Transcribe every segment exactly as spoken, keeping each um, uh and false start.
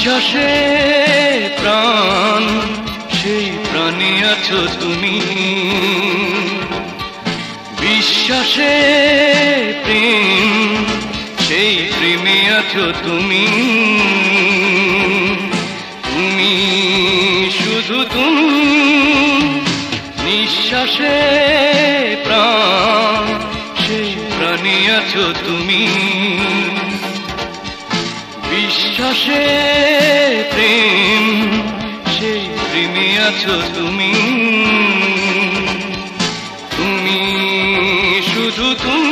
বিশ্বাসে প্রাণ, সেই প্রাণে আছো তুমি। বিশ্বাসে প্রেম, সেই প্রেমে আছো তুমি। তুমি শুধু তুমি, নিঃশ্বাসে প্রাণ, সেই প্রাণে আছো তুমি। বিশ্বাসে প্রেম, সেই প্রেমে আছো তুমি। তুমি শুধু তুমি।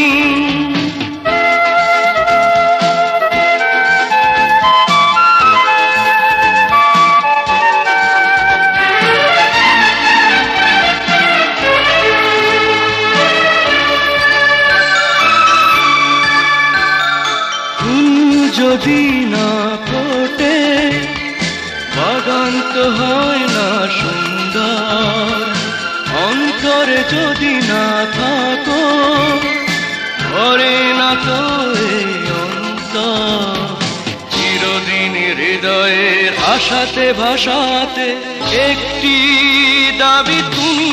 যদি না ফোটে বাগান তো হয় না সুন্দর। অন্তরে যদি না থাকো ঘরে না তো এই অন্তর। চিরদিন হৃদয়ের আশাতে ভাষাতে একটি দাবি তুমি।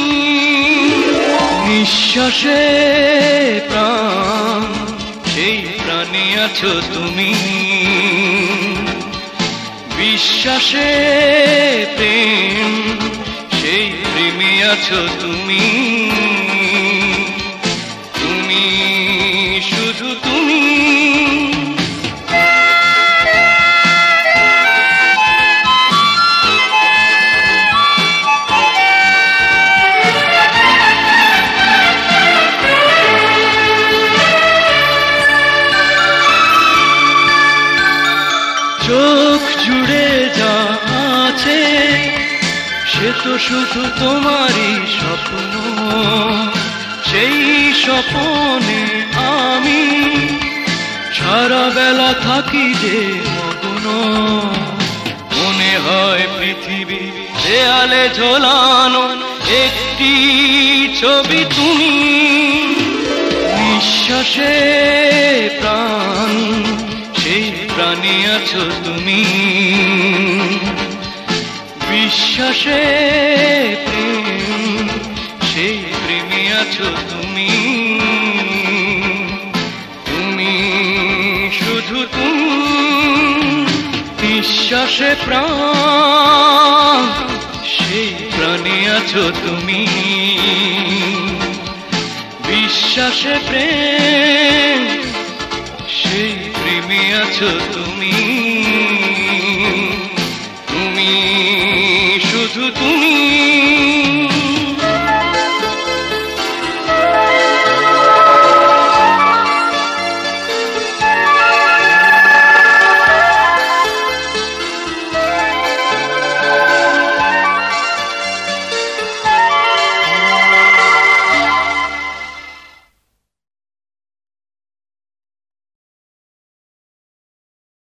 নিঃশ্বাসে প্রাণ, সেই প্রাণে আছো তুমি। বিশ্বাসে প্রেম, সেই প্রেমে আছো তুমি। তুমি শুধু তুমি। চোখ জুড়ে যা আছে সে তো শুধু তোমারই স্বপ্ন। সেই স্বপ্নে আমি সারা বেলা থাকি যে মগ্ন। মনে হয় পৃথিবী দেয়ালে ঝোলানো একটি ছবি তুমি। নিঃশ্বাসে প্রাণ, সেই প্রাণে আছো তুমি। বিশ্বাসে প্রেম, সেই প্রেমে আছো তুমি। তুমি শুধু তুমি। নিঃশ্বাসে প্রাণ, সেই প্রাণে আছো তুমি। বিশ্বাসে প্রেম, সেই প্রেমে আছো তুমি। তুমি শুধু তুমি।